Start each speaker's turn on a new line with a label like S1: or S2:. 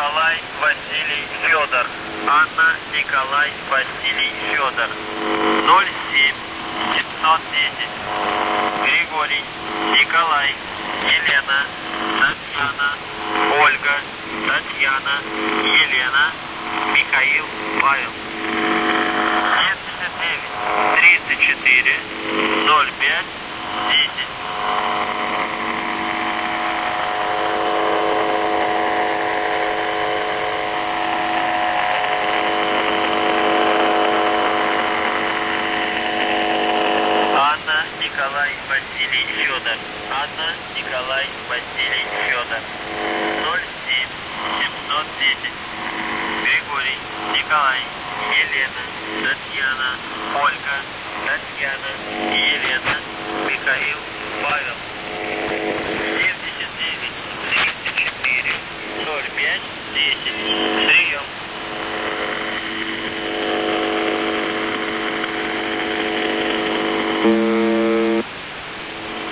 S1: Николай, Василий, Федор. Анна, Николай, Василий, Федор. 07 710. Григорий, Николай, Елена, Татьяна, Ольга, Татьяна, Елена, Михаил, Павел. 79 34 05 10. Анна, Николай, Василий, Федор. Анна, Николай, Василий, Федор. 07 710. Григорий, Николай, Елена, Татьяна, Ольга, Татьяна, Елена, Михаил, Павел.